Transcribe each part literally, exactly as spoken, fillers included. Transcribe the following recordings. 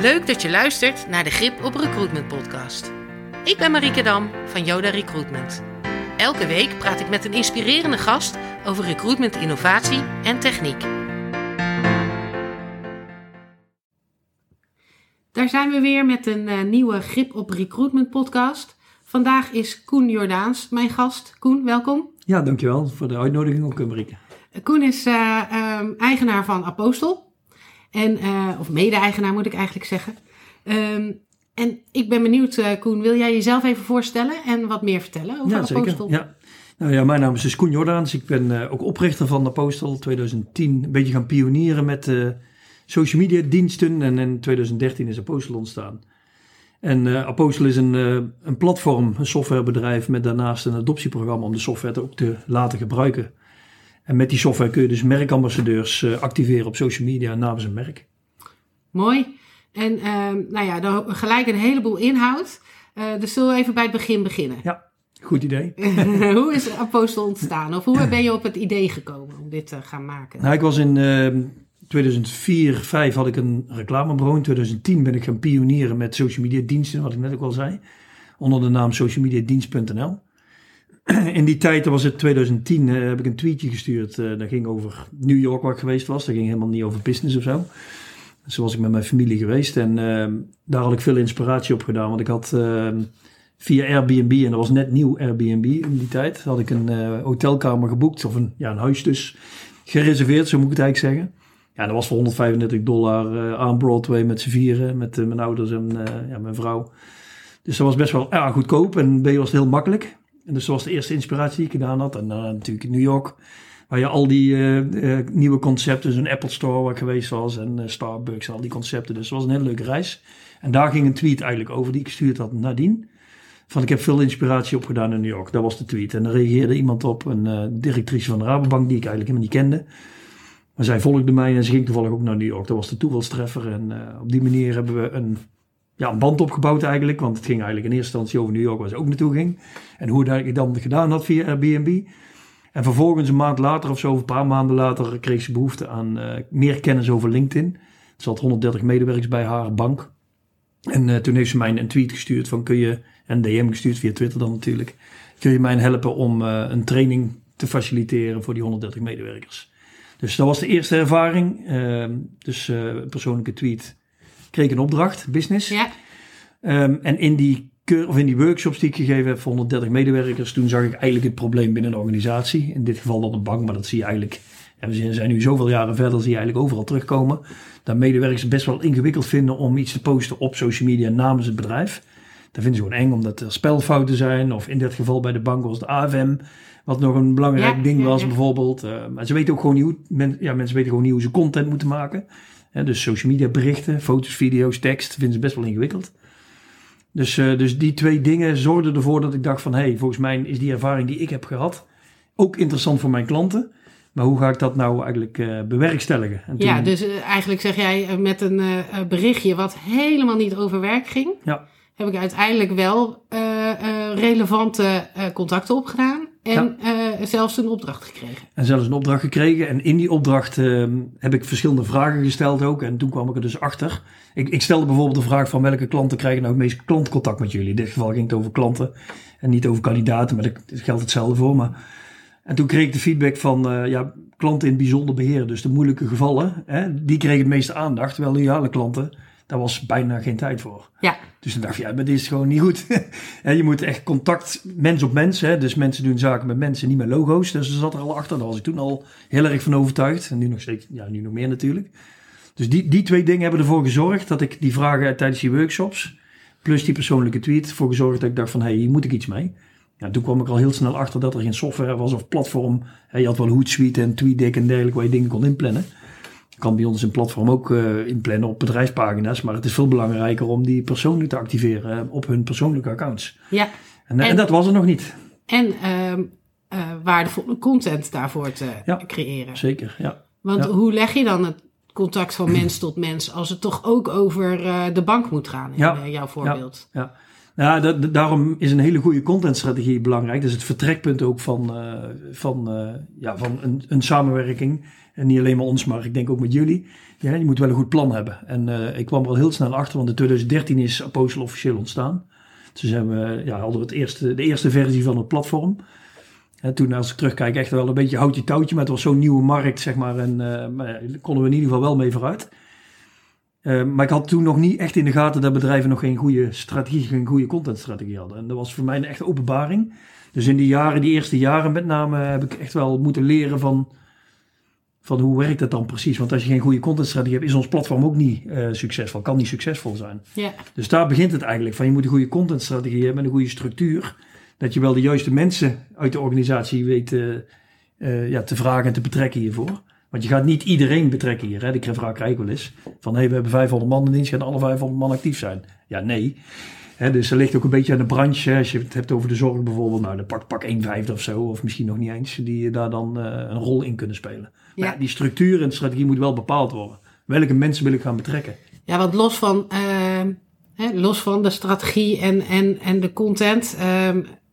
Leuk dat je luistert naar de Grip op Recruitment podcast. Ik ben Marieke Dam van Yoda Recruitment. Elke week praat ik met een inspirerende gast over recruitment, innovatie en techniek. Daar zijn we weer met een uh, nieuwe Grip op Recruitment podcast. Vandaag is Koen Jordaans mijn gast. Koen, welkom. Ja, dankjewel voor de uitnodiging ook, Marieke. Koen is uh, um, eigenaar van Apostel. En, uh, of mede-eigenaar moet ik eigenlijk zeggen. Um, en ik ben benieuwd, uh, Koen, wil jij jezelf even voorstellen en wat meer vertellen over ja, Apostel? Zeker. Ja, nou ja, mijn naam is dus Koen Jordaans. Ik ben uh, ook oprichter van Apostel. tweeduizend tien een beetje gaan pionieren met uh, social media diensten. En in tweeduizend dertien is Apostel ontstaan. En uh, Apostel is een, uh, een platform, een softwarebedrijf met daarnaast een adoptieprogramma om de software ook te laten gebruiken. En met die software kun je dus merkambassadeurs uh, activeren op social media namens een merk. Mooi. En uh, nou ja, dan gelijk een heleboel inhoud. Uh, dus zullen we even bij het begin beginnen? Ja, goed idee. Hoe is Apostel ontstaan? Of hoe ben je op het idee gekomen om dit te gaan maken? Nou, ik was in uh, tweeduizend vier, vijf had ik een reclamebureau. In tweeduizend tien ben ik gaan pionieren met social media diensten, wat ik net ook al zei. Onder de naam social media dienst punt n l. In die tijd, dat was het tweeduizend tien, uh, heb ik een tweetje gestuurd. Uh, dat ging over New York waar ik geweest was. Dat ging helemaal niet over business of zo. Zo was ik met mijn familie geweest. En uh, daar had ik veel inspiratie op gedaan. Want ik had uh, via Airbnb, en dat was net nieuw Airbnb in die tijd, had ik een uh, hotelkamer geboekt. Of een, ja, een huis dus gereserveerd, zo moet ik het eigenlijk zeggen. Ja, dat was voor honderdvijfendertig dollar uh, aan Broadway met z'n vieren. Met uh, mijn ouders en uh, ja, mijn vrouw. Dus dat was best wel ja, goedkoop. En B was het heel makkelijk. En dus dat was de eerste inspiratie die ik gedaan had. En dan uh, natuurlijk in New York, waar je al die uh, uh, nieuwe concepten, zo'n Apple Store waar ik geweest was en uh, Starbucks, al die concepten. Dus dat was een hele leuke reis. En daar ging een tweet eigenlijk over die ik gestuurd had nadien. Van ik heb veel inspiratie opgedaan in New York. Dat was de tweet. En daar reageerde iemand op, een uh, directrice van de Rabobank die ik eigenlijk helemaal niet kende. Maar zij volgde mij en ze ging toevallig ook naar New York. Dat was de toevalstreffer. En uh, op die manier hebben we een... Ja, een band opgebouwd eigenlijk, want het ging eigenlijk in eerste instantie over New York waar ze ook naartoe ging. En hoe dat ik dan gedaan had via Airbnb. En vervolgens een maand later of zo, of een paar maanden later, kreeg ze behoefte aan uh, meer kennis over LinkedIn. Ze had honderddertig medewerkers bij haar bank. En uh, toen heeft ze mij een tweet gestuurd van kun je, een D M gestuurd via Twitter dan natuurlijk. Kun je mij helpen om uh, een training te faciliteren voor die honderddertig medewerkers. Dus dat was de eerste ervaring. Uh, dus uh, een persoonlijke tweet. Kreeg een opdracht, business. Ja. Um, en in die, of in die workshops die ik gegeven heb voor honderddertig medewerkers, toen zag ik eigenlijk het probleem binnen een organisatie. In dit geval dan een bank, maar dat zie je eigenlijk, ja, we zijn nu zoveel jaren verder, zie je eigenlijk overal terugkomen. Dat medewerkers het best wel ingewikkeld vinden om iets te posten op social media namens het bedrijf. Dat vinden ze gewoon eng, omdat er spelfouten zijn. Of in dit geval bij de bank was de A F M, wat nog een belangrijk ja, ding was ja, ja. bijvoorbeeld. Uh, maar ze weten ook gewoon niet hoe, men, ja, mensen weten gewoon niet hoe ze content moeten maken. Ja, dus social media berichten, foto's, video's, tekst, vinden ze best wel ingewikkeld. Dus, uh, dus die twee dingen zorgden ervoor dat ik dacht van... hé, hey, volgens mij is die ervaring die ik heb gehad ook interessant voor mijn klanten. Maar hoe ga ik dat nou eigenlijk uh, bewerkstelligen? En toen... Ja, dus uh, eigenlijk zeg jij uh, met een uh, berichtje wat helemaal niet over werk ging... Ja. Heb ik uiteindelijk wel uh, uh, relevante uh, contacten opgedaan... En ja. uh, zelfs een opdracht gekregen. En zelfs een opdracht gekregen. En in die opdracht uh, heb ik verschillende vragen gesteld ook. En toen kwam ik er dus achter. Ik, ik stelde bijvoorbeeld de vraag van welke klanten krijgen nou het meest klantcontact met jullie. In dit geval ging het over klanten en niet over kandidaten. Maar dat geldt hetzelfde voor. Maar... En toen kreeg ik de feedback van uh, ja, klanten in het bijzonder beheer. Dus de moeilijke gevallen, hè, die kregen het meeste aandacht. Terwijl loyale klanten, daar was bijna geen tijd voor. Ja. Dus dan dacht je, ja, maar dit is gewoon niet goed. Je moet echt contact, mens op mens. Hè? Dus mensen doen zaken met mensen, niet met logo's. Dus ze zat er al achter. Daar was ik toen al heel erg van overtuigd. En nu nog steeds, ja, nu nog meer natuurlijk. Dus die, die twee dingen hebben ervoor gezorgd dat ik die vragen tijdens die workshops, plus die persoonlijke tweet, voor gezorgd dat ik dacht van, hé, hey, hier moet ik iets mee. Ja, toen kwam ik al heel snel achter dat er geen software was of platform. Je had wel Hootsuite en TweetDeck en dergelijke waar je dingen kon inplannen. Kan bij ons een platform ook uh, inplannen op bedrijfspagina's. Maar het is veel belangrijker om die persoonlijk te activeren uh, op hun persoonlijke accounts. Ja. En, en, en dat was er nog niet. En uh, uh, waardevolle content daarvoor te ja, creëren. Zeker, ja. Want ja. hoe leg je dan het contact van mens tot mens als het toch ook over uh, de bank moet gaan in ja, uh, jouw voorbeeld? Ja, ja. Ja, dat, daarom is een hele goede contentstrategie belangrijk. Dat is het vertrekpunt ook van, uh, van, uh, ja, van een, een samenwerking. En niet alleen maar ons, maar ik denk ook met jullie. Ja, je moet wel een goed plan hebben. En uh, ik kwam er al heel snel achter, want in twintig dertien is Apostel officieel ontstaan. Dus hebben we, ja, hadden we het eerste, de eerste versie van het platform. En toen, als ik terugkijk, echt wel een beetje houtje touwtje. Maar het was zo'n nieuwe markt, zeg maar. En uh, maar ja, daar konden we in ieder geval wel mee vooruit. Uh, maar ik had toen nog niet echt in de gaten dat bedrijven nog geen goede strategie, geen goede contentstrategie hadden. En dat was voor mij een echte openbaring. Dus in die jaren, die eerste jaren met name, heb ik echt wel moeten leren van, van hoe werkt dat dan precies. Want als je geen goede contentstrategie hebt, is ons platform ook niet uh, succesvol. Kan niet succesvol zijn. Ja. Dus daar begint het eigenlijk van. Je moet een goede contentstrategie hebben en een goede structuur. Dat je wel de juiste mensen uit de organisatie weet uh, uh, ja, te vragen en te betrekken hiervoor. Want je gaat niet iedereen betrekken hier. Hè? Die vraag krijg ik wel eens. Van, hey, we hebben vijfhonderd man in dienst. Gaan alle vijfhonderd man actief zijn? Ja, nee. Hè, dus er ligt ook een beetje aan de branche. Hè? Als je het hebt over de zorg bijvoorbeeld. Nou, dan pak, pak een vijfde of zo. Of misschien nog niet eens. Die daar dan uh, een rol in kunnen spelen. Ja. Maar die structuur en de strategie moet wel bepaald worden. Welke mensen wil ik gaan betrekken? Ja, want los van, uh, hè, los van de strategie en, en, en de content. Uh,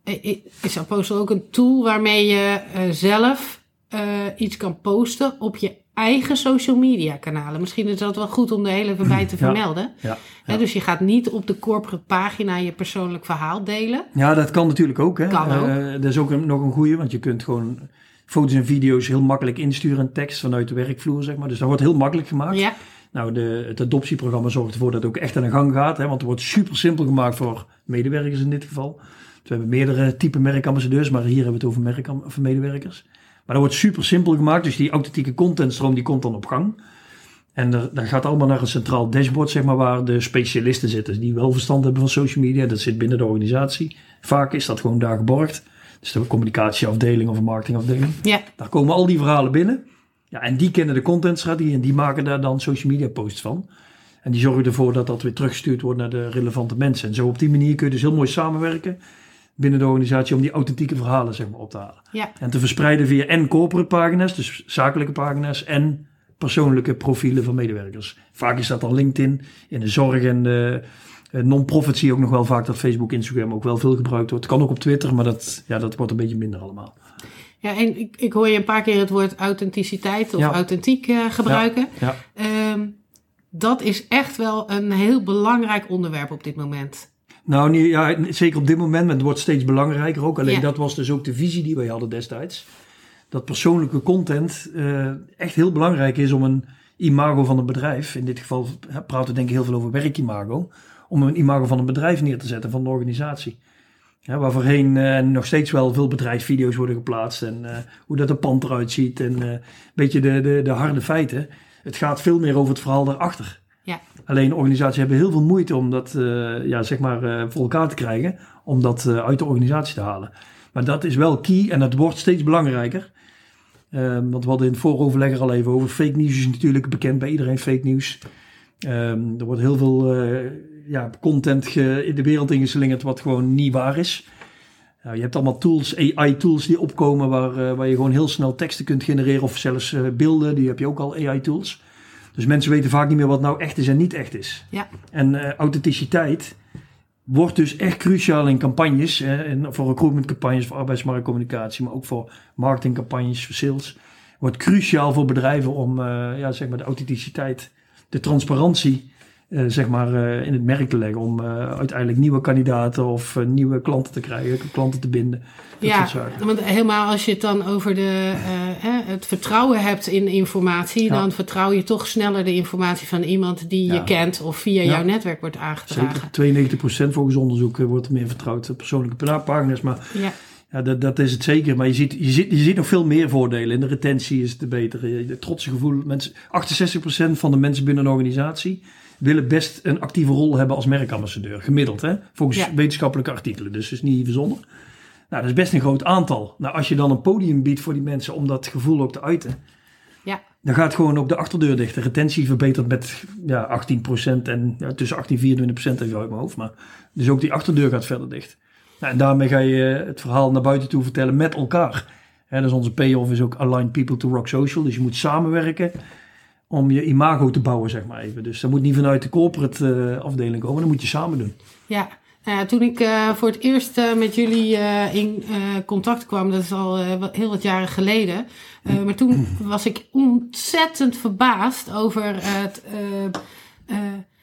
is Apostel ook een tool waarmee je uh, zelf... Uh, iets kan posten op je eigen social media kanalen. Misschien is dat wel goed om er heel even bij te vermelden. Ja, ja, ja. He, dus je gaat niet op de corporate pagina je persoonlijk verhaal delen. Ja, dat kan natuurlijk ook. Hè. Kan ook. Uh, dat is ook een, nog een goeie, want je kunt gewoon foto's en video's heel makkelijk insturen en tekst vanuit de werkvooer, zeg maar. Dus dat wordt heel makkelijk gemaakt. Ja. Nou, de, het adoptieprogramma zorgt ervoor dat het ook echt aan de gang gaat. Hè, want het wordt super simpel gemaakt voor medewerkers in dit geval. Dus we hebben meerdere type merkambassadeurs, maar hier hebben we het over, merk, over medewerkers. Maar dat wordt super simpel gemaakt, dus die authentieke contentstroom die komt dan op gang. En er, dat gaat allemaal naar een centraal dashboard, zeg maar, waar de specialisten zitten. Die wel verstand hebben van social media, dat zit binnen de organisatie. Vaak is dat gewoon daar geborgd. Dus de communicatieafdeling of een marketingafdeling. Ja. Daar komen al die verhalen binnen. Ja, en die kennen de contentstrategie en die maken daar dan social media posts van. En die zorgen ervoor dat dat weer teruggestuurd wordt naar de relevante mensen. En zo op die manier kun je dus heel mooi samenwerken binnen de organisatie om die authentieke verhalen, zeg maar, op te halen. Ja. En te verspreiden via en corporate pagina's, dus zakelijke pagina's, en persoonlijke profielen van medewerkers. Vaak is dat dan LinkedIn. In de zorg en de non-profit zie je ook nog wel vaak dat Facebook, Instagram ook wel veel gebruikt wordt. Kan ook op Twitter, maar dat, ja, dat wordt een beetje minder allemaal. Ja, en ik, ik hoor je een paar keer het woord authenticiteit of ja. authentiek uh, gebruiken. Ja. Ja. Um, dat is echt wel een heel belangrijk onderwerp op dit moment. Nou, niet, ja, zeker op dit moment, maar het wordt steeds belangrijker ook. Alleen ja. dat was dus ook de visie die wij hadden destijds. Dat persoonlijke content uh, echt heel belangrijk is om een imago van een bedrijf, in dit geval praten we denk ik heel veel over werkimago, om een imago van een bedrijf neer te zetten, van de organisatie. Ja, waar voorheen uh, nog steeds wel veel bedrijfsvideo's worden geplaatst en uh, hoe dat een pand eruit ziet en uh, een beetje de, de, de harde feiten. Het gaat veel meer over het verhaal daarachter. Ja. Alleen organisaties hebben heel veel moeite om dat uh, ja, zeg maar, uh, voor elkaar te krijgen, om dat uh, uit de organisatie te halen. Maar dat is wel key en dat wordt steeds belangrijker. Uh, want we hadden in het vooroverleg er al even over. Fake news is natuurlijk bekend bij iedereen, fake nieuws. Um, er wordt heel veel uh, ja, content ge, in de wereld ingeslingerd wat gewoon niet waar is. Uh, je hebt allemaal tools, A I-tools die opkomen waar, uh, waar je gewoon heel snel teksten kunt genereren of zelfs uh, beelden. Die heb je ook al, A I-tools. Dus mensen weten vaak niet meer wat nou echt is en niet echt is. Ja. En uh, authenticiteit wordt dus echt cruciaal in campagnes. Hè, en voor recruitmentcampagnes, voor arbeidsmarktcommunicatie, maar ook voor marketingcampagnes, voor sales. Wordt cruciaal voor bedrijven om uh, ja, zeg maar de authenticiteit, de transparantie uh, zeg maar, uh, in het merk te leggen. Om uh, uiteindelijk nieuwe kandidaten of uh, nieuwe klanten te krijgen, klanten te binden. Ja, want helemaal als je het dan over de, uh, het vertrouwen hebt in informatie, ja. dan vertrouw je toch sneller de informatie van iemand die ja. je kent of via ja. jouw netwerk wordt aangedragen. Zeker, tweeënnegentig procent volgens onderzoek wordt er meer vertrouwd op persoonlijke pagina's, maar ja. Ja, dat, dat is het zeker. Maar je ziet, je, ziet, je ziet nog veel meer voordelen. In de retentie is het beter. Het trotse gevoel. Mensen, achtenzestig procent van de mensen binnen een organisatie willen best een actieve rol hebben als merkambassadeur. Gemiddeld, hè? Volgens ja. wetenschappelijke artikelen. Dus dat is niet verzonnen. Nou, dat is best een groot aantal. Nou, als je dan een podium biedt voor die mensen om dat gevoel ook te uiten. Ja. Dan gaat gewoon ook de achterdeur dicht. De retentie verbetert met ja, achttien procent en ja, tussen achttien en vierentwintig procent even uit mijn hoofd. Maar dus ook die achterdeur gaat verder dicht. Nou, en daarmee ga je het verhaal naar buiten toe vertellen met elkaar. He, dus onze payoff is ook Align People to Rock Social. Dus je moet samenwerken om je imago te bouwen, zeg maar even. Dus dat moet niet vanuit de corporate uh, afdeling komen, dat moet je samen doen. Ja, Nou ja, toen ik uh, voor het eerst uh, met jullie uh, in uh, contact kwam, dat is al uh, wat, heel wat jaren geleden. Uh, maar toen was ik ontzettend verbaasd over het... Uh, uh,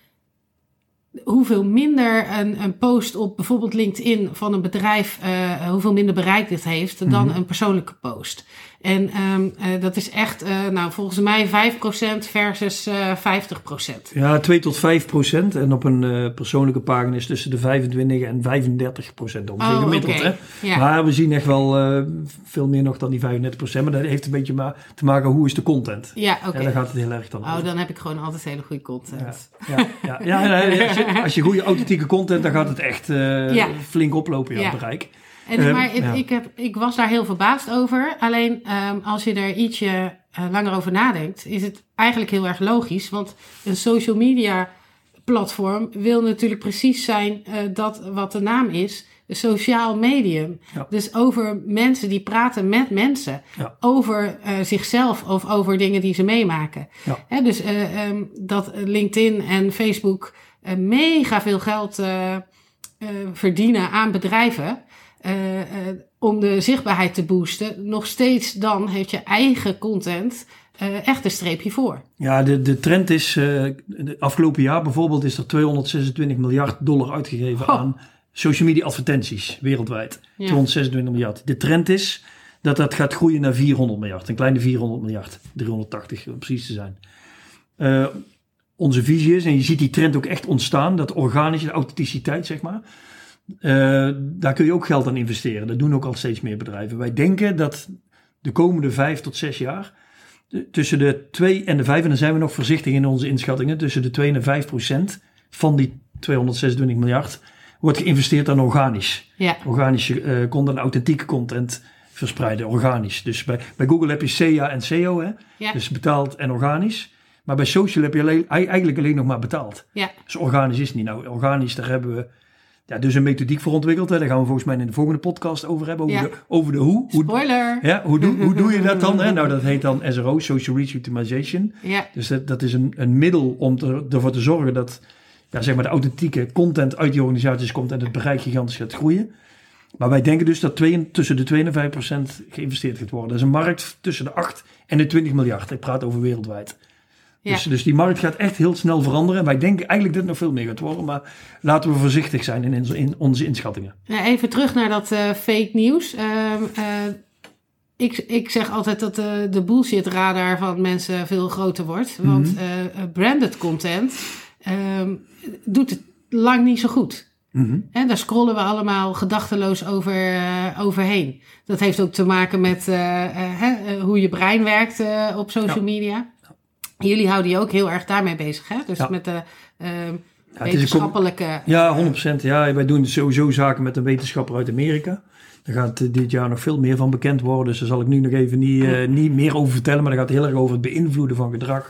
hoeveel minder een, een post op bijvoorbeeld LinkedIn van een bedrijf, uh, hoeveel minder bereik dit heeft dan mm-hmm. een persoonlijke post. En um, uh, dat is echt, uh, nou volgens mij vijf procent versus uh, vijftig procent. Ja, twee tot vijf procent. En op een uh, persoonlijke pagina is tussen de vijfentwintig en vijfendertig procent ongeveer oh, gemiddeld. Okay. Hè? Ja. Maar we zien echt wel uh, veel meer nog dan die vijfendertig procent. Maar dat heeft een beetje ma- te maken hoe is de content. Ja, oké. Okay. En daar gaat het heel erg dan Oh, over. dan heb ik gewoon altijd hele goede content. Ja, ja, ja, ja, ja als, je, als je goede authentieke content, dan gaat het echt uh, ja. flink oplopen in jouw ja. bereik. En, um, maar het, ja. ik, heb, ik was daar heel verbaasd over. Alleen um, als je er ietsje uh, langer over nadenkt, is het eigenlijk heel erg logisch. Want een social media platform wil natuurlijk precies zijn uh, dat wat de naam is, een sociaal medium. Ja. Dus over mensen die praten met mensen. Ja. Over uh, zichzelf of over dingen die ze meemaken. Ja. He, dus uh, um, dat LinkedIn en Facebook uh, mega veel geld uh, uh, verdienen aan bedrijven. Uh, uh, om de zichtbaarheid te boosten. Nog steeds dan heeft je eigen content uh, echt een streepje voor. Ja, de, de trend is, uh, de afgelopen jaar bijvoorbeeld is er tweehonderdzesentwintig miljard dollar uitgegeven oh. aan social media advertenties wereldwijd. Ja. tweehonderdzesentwintig miljard. De trend is dat dat gaat groeien naar vierhonderd miljard. Een kleine vierhonderd miljard. driehonderdtachtig om precies te zijn. Uh, onze visie is, en je ziet die trend ook echt ontstaan, dat organische, de authenticiteit zeg maar. Uh, daar kun je ook geld aan investeren. Dat doen ook al steeds meer bedrijven. Wij denken dat de komende vijf tot zes jaar de, tussen de twee en de vijf, en dan zijn we nog voorzichtig in onze inschattingen, tussen de twee en de vijf procent van die tweehonderdzesentwintig miljard wordt geïnvesteerd aan organisch. Ja. Organische uh, content, authentieke content verspreiden, organisch. Dus bij, bij Google heb je C A en C O, hè? Ja. Dus betaald en organisch. Maar bij social heb je alleen, eigenlijk alleen nog maar betaald. Ja. Dus organisch is niet. Nou, organisch, daar hebben we ja, dus een methodiek voor ontwikkeld. Hè. Daar gaan we volgens mij in de volgende podcast over hebben. Over, ja. de, over de hoe. hoe Spoiler. Ja, hoe, doe, hoe doe je dat dan? Hè? Nou, dat heet dan S R O, Social Reach Optimization. Ja. Dus dat, dat is een, een middel om te, ervoor te zorgen dat ja, zeg maar de authentieke content uit die organisaties komt en het bereik gigantisch gaat groeien. Maar wij denken dus dat twee, tussen de twee en de vijf procent geïnvesteerd gaat worden. Dat is een markt tussen de acht en de twintig miljard. Ik praat over wereldwijd. Ja. Dus, dus die markt gaat echt heel snel veranderen. En wij denken eigenlijk dat het nog veel meer gaat worden. Maar laten we voorzichtig zijn in, in, in onze inschattingen. Ja, even terug naar dat uh, fake nieuws. Uh, uh, ik, ik zeg altijd dat uh, de bullshit radar van mensen veel groter wordt. Want mm-hmm. uh, branded content uh, doet het lang niet zo goed. Mm-hmm. He, daar scrollen we allemaal gedachteloos over, uh, overheen. Dat heeft ook te maken met uh, uh, he, hoe je brein werkt uh, op social ja. media. Jullie houden je ook heel erg daarmee bezig, hè? Dus ja. met de uh, ja, wetenschappelijke... Com- ja, honderd procent. Ja, wij doen sowieso zaken met een wetenschapper uit Amerika. Daar gaat dit jaar nog veel meer van bekend worden. Dus daar zal ik nu nog even niet, uh, niet meer over vertellen. Maar daar gaat het heel erg over het beïnvloeden van gedrag.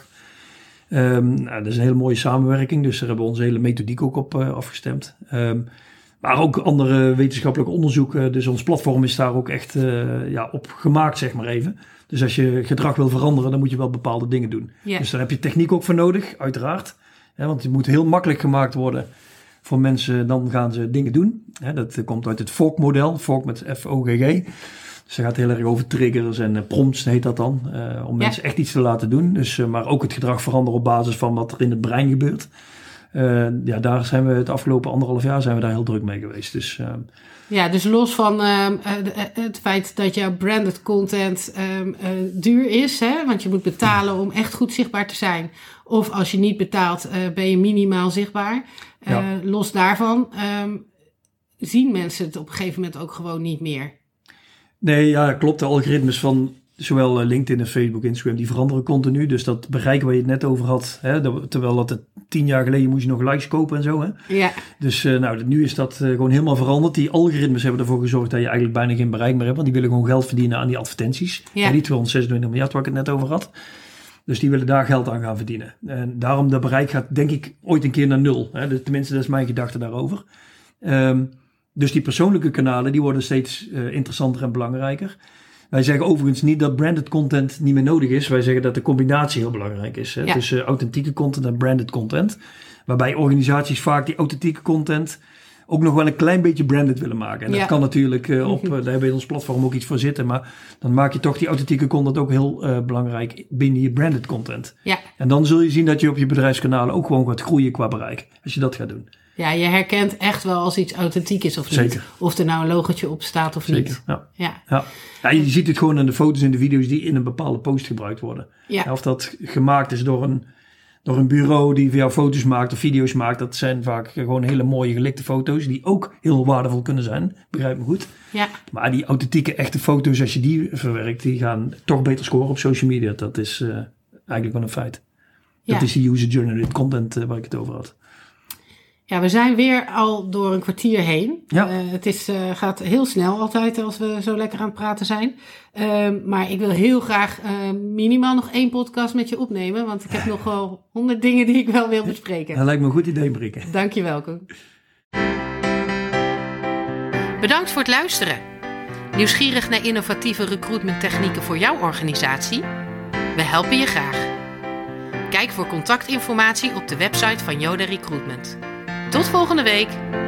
Um, nou, dat is een hele mooie samenwerking. Dus daar hebben we onze hele methodiek ook op uh, afgestemd. Um, maar ook andere wetenschappelijke onderzoeken. Dus ons platform is daar ook echt uh, ja, op gemaakt, zeg maar even. Dus als je gedrag wil veranderen, dan moet je wel bepaalde dingen doen. Yeah. Dus daar heb je techniek ook voor nodig, uiteraard. Ja, want het moet heel makkelijk gemaakt worden voor mensen, dan gaan ze dingen doen. Ja, dat komt uit het F O G model, F O G met F O G G. Dus dat gaat heel erg over triggers en uh, prompts heet dat dan. Uh, om yeah. mensen echt iets te laten doen. Dus, uh, maar ook het gedrag veranderen op basis van wat er in het brein gebeurt. Uh, ja, daar zijn we het afgelopen anderhalf jaar zijn we daar heel druk mee geweest. Dus... Uh, Ja, dus los van uh, het feit dat jouw branded content um, uh, duur is, hè, want je moet betalen om echt goed zichtbaar te zijn. Of als je niet betaalt, uh, ben je minimaal zichtbaar. Uh, ja. Los daarvan um, zien mensen het op een gegeven moment ook gewoon niet meer. Nee, ja, klopt. De algoritmes van zowel LinkedIn en Facebook, Instagram, die veranderen continu. Dus dat bereik waar je het net over had. Hè, dat, terwijl dat het tien jaar geleden moest je nog likes kopen en zo. Hè? Ja. Dus uh, nou, nu is dat uh, gewoon helemaal veranderd. Die algoritmes hebben ervoor gezorgd dat je eigenlijk bijna geen bereik meer hebt. Want die willen gewoon geld verdienen aan die advertenties. Ja. En die tweehonderdzesentwintig miljard waar ik het net over had. Dus die willen daar geld aan gaan verdienen. En daarom dat bereik gaat denk ik ooit een keer naar nul. Hè? Dus tenminste, dat is mijn gedachte daarover. Um, dus die persoonlijke kanalen die worden steeds uh, interessanter en belangrijker. Wij zeggen overigens niet dat branded content niet meer nodig is. Wij zeggen dat de combinatie heel belangrijk is. Hè? Ja. Tussen authentieke content en branded content. Waarbij organisaties vaak die authentieke content ook nog wel een klein beetje branded willen maken. En dat ja. kan natuurlijk uh, op, uh, daar hebben we in ons platform ook iets voor zitten. Maar dan maak je toch die authentieke content ook heel uh, belangrijk binnen je branded content. Ja. En dan zul je zien dat je op je bedrijfskanalen ook gewoon gaat groeien qua bereik. Als je dat gaat doen. Ja, je herkent echt wel als iets authentiek is of niet. Zeker. Of er nou een logotje op staat of Zeker, niet. Ja. Ja. Ja. Ja, je ziet het gewoon in de foto's en de video's die in een bepaalde post gebruikt worden. Ja. Ja, of dat gemaakt is door een, door een bureau die voor jou foto's maakt of video's maakt. Dat zijn vaak gewoon hele mooie gelikte foto's die ook heel waardevol kunnen zijn. Begrijp me goed. Ja. Maar die authentieke echte foto's, als je die verwerkt, die gaan toch beter scoren op social media. Dat is uh, eigenlijk wel een feit. Dat ja. is die user-generated content uh, waar ik het over had. Ja, we zijn weer al door een kwartier heen. Ja. Uh, het is, uh, gaat heel snel altijd als we zo lekker aan het praten zijn. Uh, maar ik wil heel graag uh, minimaal nog één podcast met je opnemen. Want ik heb nog wel honderd dingen die ik wel wil bespreken. Dat lijkt me een goed idee, Marieke. Dank je wel, Koen. Bedankt voor het luisteren. Nieuwsgierig naar innovatieve recruitment technieken voor jouw organisatie? We helpen je graag. Kijk voor contactinformatie op de website van Yoda Recruitment. Tot volgende week!